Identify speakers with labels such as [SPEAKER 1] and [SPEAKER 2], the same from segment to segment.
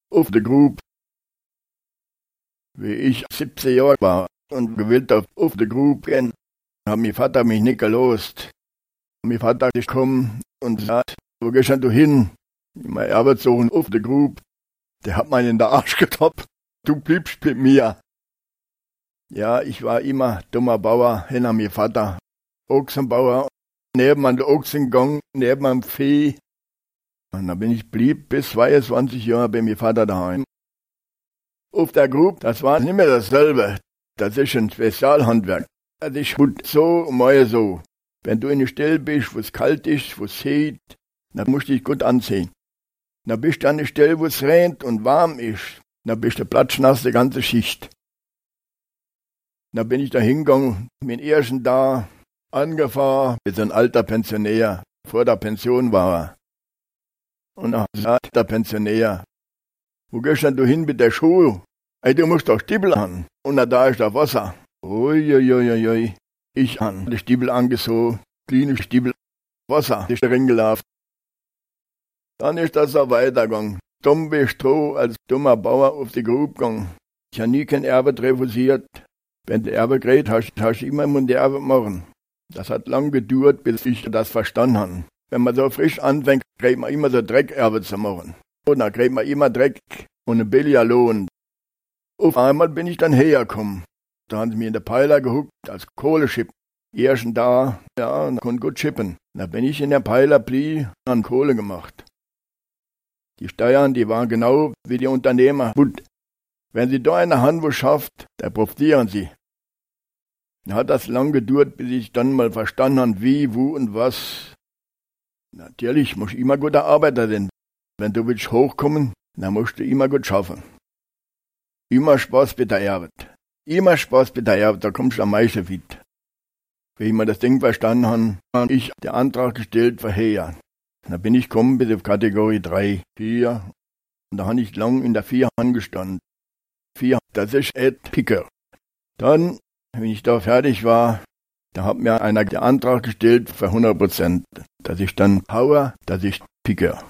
[SPEAKER 1] auf der Grub. Wie ich 17 Jahre war und gewillt auf der Grub gehen, hat mein Vater mich nicht gelost. Mein Vater ist gekommen und sagt, wo gehst du hin? Mein Arbeitssohn auf der Grub, der hat meinen in den Arsch getoppt. Du bliebst mit mir. Ja, ich war immer dummer Bauer hinter mir Vater. Ochsenbauer, neben an der Ochsengang, neben am Vieh. Und dann blieb bis 22 Jahre bei mir Vater daheim. Auf der Grub, das war nicht mehr dasselbe. Das ist ein Spezialhandwerk. Das ist gut so und mal so. Wenn du in der Stelle bist, wo es kalt ist, wo es heet, dann musst du dich gut anziehen. Dann bist du an der Stelle, wo es regnet und warm ist. Dann bist du platschnass die ganze Schicht. Dann bin ich da hingegangen, mit dem ersten da angefahren, mit so einem alter Pensionär. Vor der Pension war er. Und dann sagt der Pensionär, wo gehst denn du hin mit der Schuhe? Ey, du musst doch Stiefel an. Und da ist da Wasser. Uiuiuiui. Ich an die Stiefel angezogen, kleine Stiefel, Wasser, ist drin gelaufen. Dann ist das so weitergegangen. Dumm wie Stroh als dummer Bauer auf die Grube gegangen. Ich habe nie kein Erbe refusiert. Wenn du Erbe kriegst, hast du immer die Erbe machen. Das hat lang gedauert, bis ich das verstanden habe. Wenn man so frisch anfängt, kriegt man immer so Dreckerbe zu machen. Und dann kriegt man immer Dreck und einen billiger Lohn. Auf einmal bin ich dann hergekommen. Da haben sie mir in der Peiler gehuckt als Kohleschip. Ersten da, ja, und konnte gut schippen. Da bin ich in der Peiler blieb und an Kohle gemacht. Die Steuern, die waren genau wie die Unternehmer. Gut, wenn sie da eine Hand wo schafft, da profitieren sie. Da hat das lang gedauert, bis ich dann mal verstanden habe, wie, wo und was. Natürlich muss ich immer guter Arbeiter sein. Wenn du willst hochkommen, dann musst du immer gut schaffen. Immer Spaß mit der Arbeit. Immer Spaß mit der Arbeit, da kommst du am meisten weit. Wie ich mir das Ding verstanden habe, habe ich den Antrag gestellt für Heer. Da bin ich gekommen bis auf Kategorie 3, 4. Und da habe ich lang in der 4 angestanden. 4, das ist Ed Picker. Dann, wenn ich da fertig war, da hat mir einer den Antrag gestellt für 100%. Dass ich dann Power, dass ich Picker.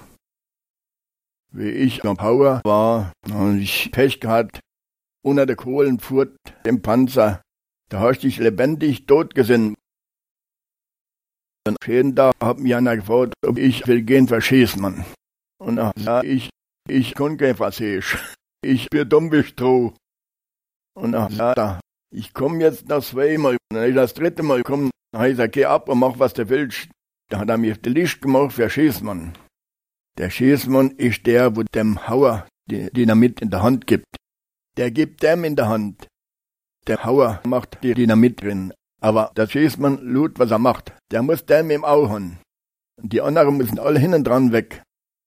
[SPEAKER 1] Wie ich am Power war, habe ich Pech gehabt. Unter der Kohlenfurt, dem Panzer, da hast du dich lebendig tot gesehen. Und jeden Tag hat mich einer gefragt, ob ich will gehen verschießen, Mann. Und dann sag ich kann kein Französisch. Ich bin dumm wie Stroh. Und dann sagt er, ich komm jetzt noch 2-mal. Und dann ist das 3. Mal gekommen, dann habe ich gesagt, geh ab und mach, was du willst. Da hat er mir die Licht gemacht für Schießmann. Der Schießmann ist der, wo dem Hauer die Dynamit in der Hand gibt. Der gibt dem in der Hand. Der Hauer macht die Dynamit drin. Aber der Schießmann lud, was er macht. Der muss dem im Auge haben. Und die anderen müssen alle hinten dran weg.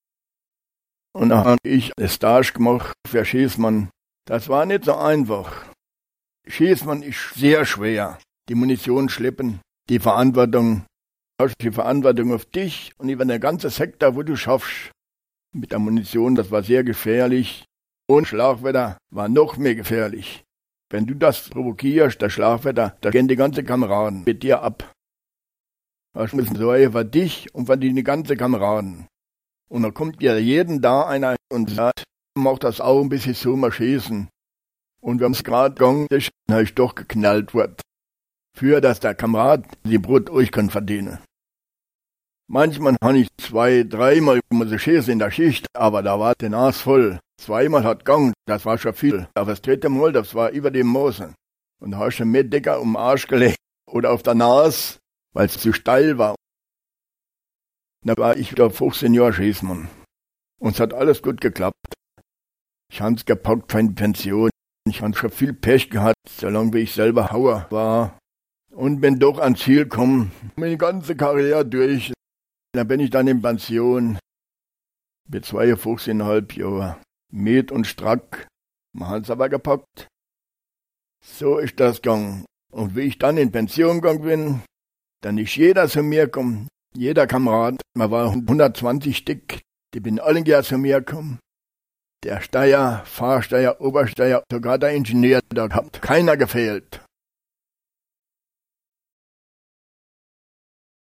[SPEAKER 1] Und dann habe ich eine Stage gemacht für Schießmann. Das war nicht so einfach. Schießmann ist sehr schwer. Die Munition schleppen, die Verantwortung. Du hast die Verantwortung auf dich und über den ganzen Sektor, wo du schaffst. Mit der Munition, das war sehr gefährlich. Und Schlagwetter war noch mehr gefährlich. Wenn du das provokierst, das Schlagwetter, da gehen die ganzen Kameraden mit dir ab. Das müssen Sorge für dich und für die ganzen Kameraden. Und dann kommt ja jeden da einer und sagt, mach das auch ein bisschen so mal schießen. Und wenn es gerade gegangen ist, dann habe ich doch geknallt worden. Für dass der Kamerad die Brot euch kann verdienen. Manchmal habe ich 2-3 Mal so schießen in der Schicht, aber da war die Nase voll. 2-mal hat gegangen, das war schon viel. Aber das 3. Mal, das war über dem Mosen. Und da hast du mehr Decker um den Arsch gelegt oder auf der Nase, weil es zu steil war. Da war ich wieder 15 Jahre Schießmann. Und es hat alles gut geklappt. Ich habe es gepackt für eine Pension. Ich habe schon viel Pech gehabt, solange wie ich selber Hauer war. Und bin doch ans Ziel gekommen, meine ganze Karriere durch. Da bin ich dann in Pension. Mit 52,5 Jahren. Met und strack. Wir haben es aber gepackt. So ist das gegangen. Und wie ich dann in Pension gegangen bin, dann ist jeder zu mir gekommen. Jeder Kamerad. Man war 120 Stück. Die bin alle gerne zu mir gekommen. Der Steier, Fahrsteier, Obersteier, sogar der Ingenieur, da hat keiner gefehlt.